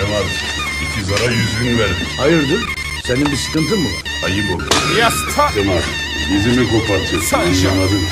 Cemal, ikizlara 100.000 verdim. Hayırdır? Senin bir sıkıntın mı var? Ayıp oldu. Yasta. Cemal, dizimi kopartıyorsun. Sen anlamadın.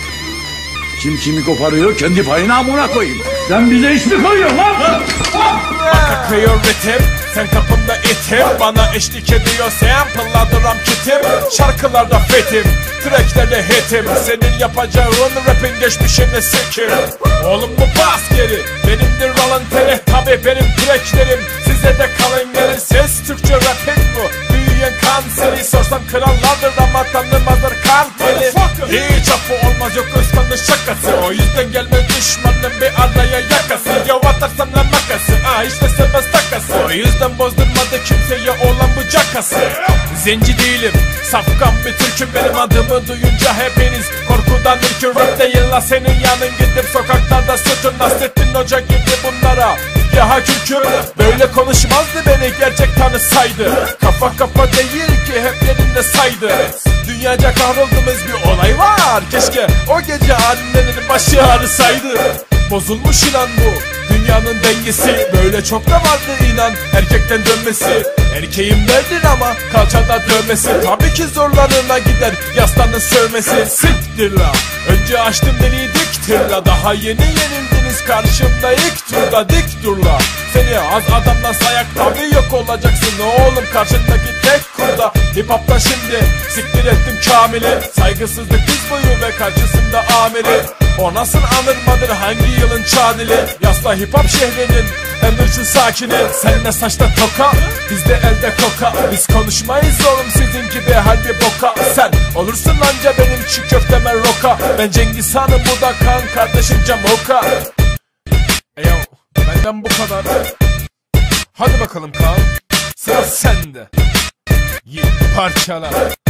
Kim kimi koparıyor kendi payına amına koyayım. Sen bize iş mi koyuyorsun lan? Akıyor ritim, sen kapımda itim. Bana eşlik ediyor sample'ladıram kitim. Şarkılarda fetim, tracklerde hitim. Senin yapacağın rapin geçmişini sikim. Oğlum bu bas geri, benimdir voluntary. Tabi benim tracklerim, size de kalın gelin. Ses Türkçe rapin bu, büyüyen kanseri. Sorsam krallardır ama tanımazdır kanteli. Hiç affı olmaz, yok ıskanlı şakası. O yüzden gelme düşmanım bir araya yakası. Yo atarsam la makası, işte sevmez takası. O yüzden bozdurmadı kimseye olan bu cakası. Zenci değilim, safkan bir türküm. Benim adımı duyunca hepiniz korkudan ürkün. Rap değil la senin yanın, gidip sokaklarda sütun. Nasrettin Hoca gibi bunlara ya kürküm. Böyle konuşmazdı beni gerçek tanısaydı. Kafa kafa değil ki hep yerinde saydı. Dünyaca kahrolduğumuz bir olay var. Keşke o gece annenin başı ağrısaydı. Bozulmuş inan bu dünyanın dengesi. Böyle çok da vardı inan erkekten dönmesi. Erkeğim derdir ama kalçada dövmesi. Tabii ki zorlarına gider yaslanın sövmesi. Siktir la, önce açtım deliği diktir la. Daha yeni yenildiniz karşımda ilk turda, dik dur la. Seni az adamdan sayak tabii yok olacaksın oğlum karşındaki tek kurda. Hip hop'tan şimdi siktir ettim Kamil'i. Saygısızlık diz boyu ve karşısında amiri. O nasıl anırmadır hangi yılın çadili? Yasla hip hop şehrinin en hırçın sakini. Sen ne saçta toka, bizde elde koka. Biz konuşmayız oğlum sizin gibi halbuki boka. Sen olursun anca benim çiğ köfteme roka. Ben Cengiz Han'ım, bu da kan kardeşim Camoka. Eyo, benden bu kadar. Hadi bakalım Kaan, sıra sende. Git parçala.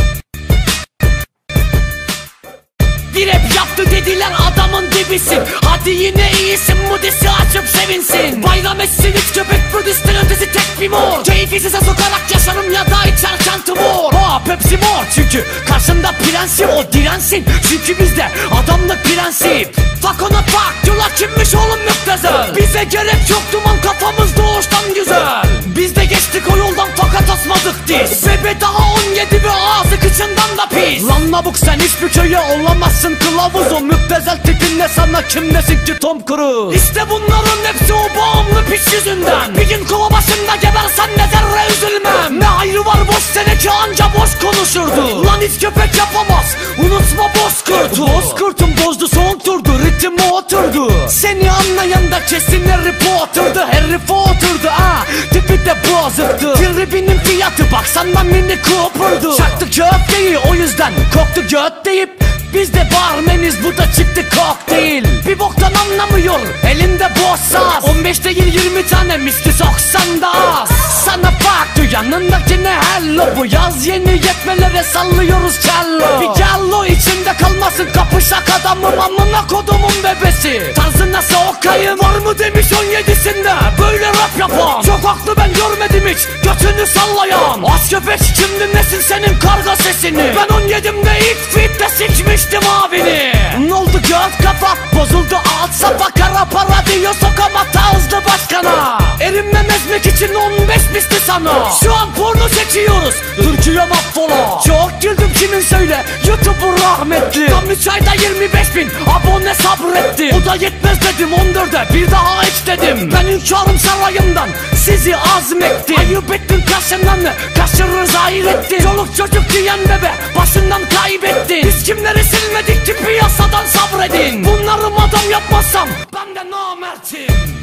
Bir rap yaptı dediler adamın dibisin. Hadi yine iyisin, Moody'si açıp sevinsin. Bayram etsin hiç köpek Budist'in ötesi tek bir mor. Keyfi size sokarak yaşarım ya da içer çantı mor. Pepsi mor çünkü karşında prensim, o dirensin. Çünkü bizde adamlık prensip. Fuck ona fuck diyorlar, kimmiş oğlum müptezel. Bize gerek yok duman, kafamız doğuştan güzel. Biz de geçtik o yoldan fakat asmadık diz. Bebe daha 17 ve ağzı kıçından da pis. Lan lavuk sen hiçbir köye olamazsın kılavuzu. Müptezel tipinle sana kim desin ki Tom Cruise. İşte bunların hepsi o bağımlı piç yüzünden. Bir gün kova başında gebersen ne zerre üzülmem. Ne ayrı var boş seneki anca boş konuşurdu. Lan hiç köpek yapamaz, unutma bozkurtu. Bozkurtum bozdu son turdu, ritmi oturdu. Seni anlayan da kesin Harry Potter'dı. Harry Potter'dı tipi de bozuktu. Tribinin fiyatı baksan mini Cooper'du. Çaktı köfteyi o yüzden koktu göt deyip biz de barmeniz, bu da çıktı kokteyl. Bir boktan anlamıyor elinde boş saz. 15 değil 20 tane misli soksan da az. Sana baktı yanındaki ne hello. Bu yaz yeni yetmelere sallıyoruz cello. Bir cello içinde kalmasın kapışak adamım, amına kodumun bebesi. Tarzına sokayım var mı demiş 17'sinde böyle rap yapan. Çok haklı, ben görmedim hiç götünü sallayan. Az köpek kim dinlesin senin karga sesini. Ben 17'imde ilk fitte sikmiştim abini. Ne oldu göt kafa, bozuldu alt safa. Kara para diyor sokamata hızlı başkana. Erinmem ezmek için 15 misli sana. Şu an porno çekiyoruz, Türkiye mahvola. Çok güldüm kimin söyle, YouTube'u rahmetli. Tam 3 ayda 25.000 abone sabretti. O da yetmez dedim 14'e bir daha iç dedim. Ben hünkârım sarayımdan sizi azmetti. Ayıp ettin karşından, kaşırırız hayretti. Çoluk çocuk diyen bebe başından kaybetti. Biz kimleri silmedik ki piyasadan sabredin. Bunları adam yapmazsam ben de namertim.